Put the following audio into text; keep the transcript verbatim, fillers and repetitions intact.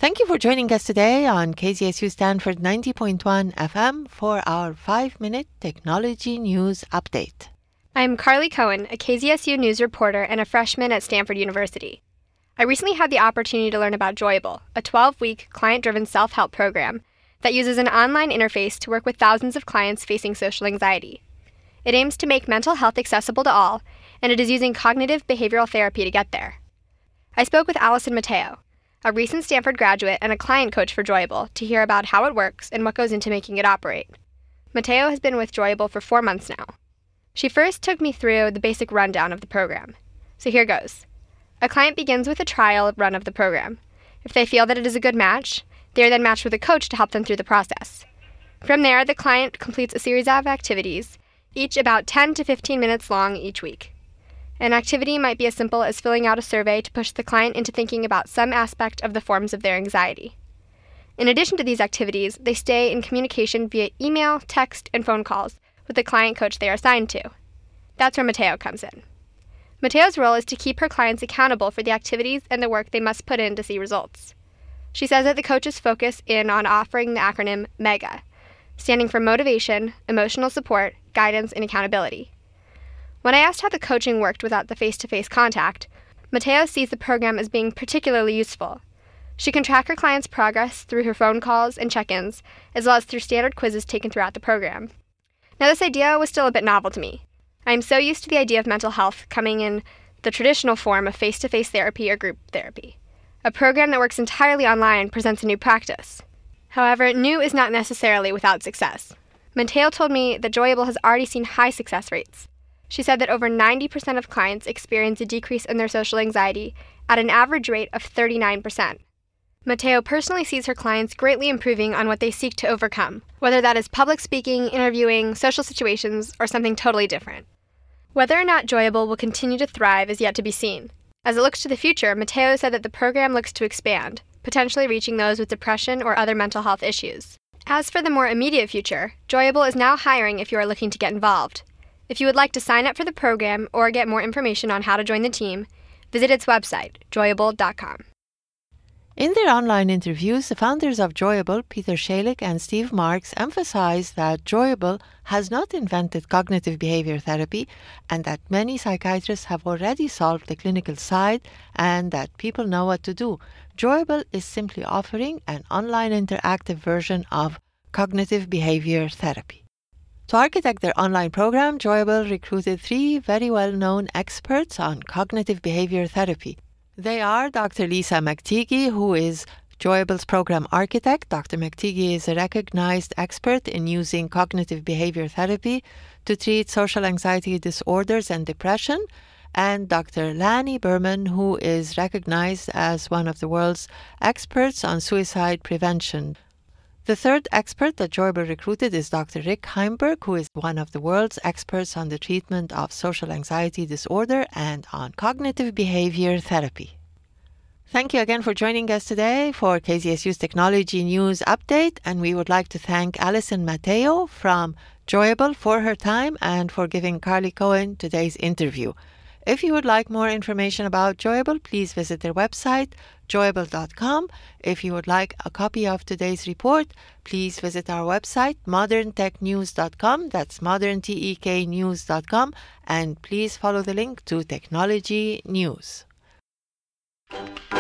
Thank you for joining us today on K Z S U Stanford ninety point one F M for our five-minute technology news update. I'm Carly Cohen, a K Z S U News reporter and a freshman at Stanford University. I recently had the opportunity to learn about Joyable, a twelve-week client-driven self-help program that uses an online interface to work with thousands of clients facing social anxiety. It aims to make mental health accessible to all, and it is using cognitive behavioral therapy to get there. I spoke with Allison Mateo, a recent Stanford graduate and a client coach for Joyable, to hear about how it works and what goes into making it operate. Mateo has been with Joyable for four months now. She first took me through the basic rundown of the program. So here goes. A client begins with a trial run of the program. If they feel that it is a good match, they are then matched with a coach to help them through the process. From there, the client completes a series of activities, each about ten to fifteen minutes long each week. An activity might be as simple as filling out a survey to push the client into thinking about some aspect of the forms of their anxiety. In addition to these activities, they stay in communication via email, text, and phone calls with the client coach they are assigned to. That's where Mateo comes in. Mateo's role is to keep her clients accountable for the activities and the work they must put in to see results. She says that the coaches focus in on offering the acronym MEGA, standing for Motivation, Emotional Support, Guidance, and Accountability. When I asked how the coaching worked without the face-to-face contact, Mateo sees the program as being particularly useful. She can track her clients' progress through her phone calls and check-ins, as well as through standard quizzes taken throughout the program. Now, this idea was still a bit novel to me. I am so used to the idea of mental health coming in the traditional form of face-to-face therapy or group therapy. A program that works entirely online presents a new practice. However, new is not necessarily without success. Mateo told me that Joyable has already seen high success rates. She said that over ninety percent of clients experience a decrease in their social anxiety at an average rate of thirty-nine percent. Mateo personally sees her clients greatly improving on what they seek to overcome, whether that is public speaking, interviewing, social situations, or something totally different. Whether or not Joyable will continue to thrive is yet to be seen. As it looks to the future, Mateo said that the program looks to expand, potentially reaching those with depression or other mental health issues. As for the more immediate future, Joyable is now hiring if you are looking to get involved. If you would like to sign up for the program or get more information on how to join the team, visit its website, joyable dot com. In their online interviews, the founders of Joyable, Peter Schalik and Steve Marks, emphasize that Joyable has not invented cognitive behavior therapy and that many psychiatrists have already solved the clinical side and that people know what to do. Joyable is simply offering an online interactive version of cognitive behavior therapy. To architect their online program, Joyable recruited three very well-known experts on cognitive behavior therapy. They are Doctor Lisa McTeague, who is Joyable's program architect. Doctor McTeague is a recognized expert in using cognitive behavior therapy to treat social anxiety disorders and depression. And Doctor Lanny Berman, who is recognized as one of the world's experts on suicide prevention. The third expert that Joyable recruited is Doctor Rick Heimberg, who is one of the world's experts on the treatment of social anxiety disorder and on cognitive behavior therapy. Thank you again for joining us today for K Z S U's Technology News Update, and we would like to thank Allison Mateo from Joyable for her time and for giving Carly Cohen today's interview. If you would like more information about Joyable, please visit their website, joyable dot com. If you would like a copy of today's report, please visit our website, modern tech news dot com. That's modern tech news dot com. And please follow the link to Technology News.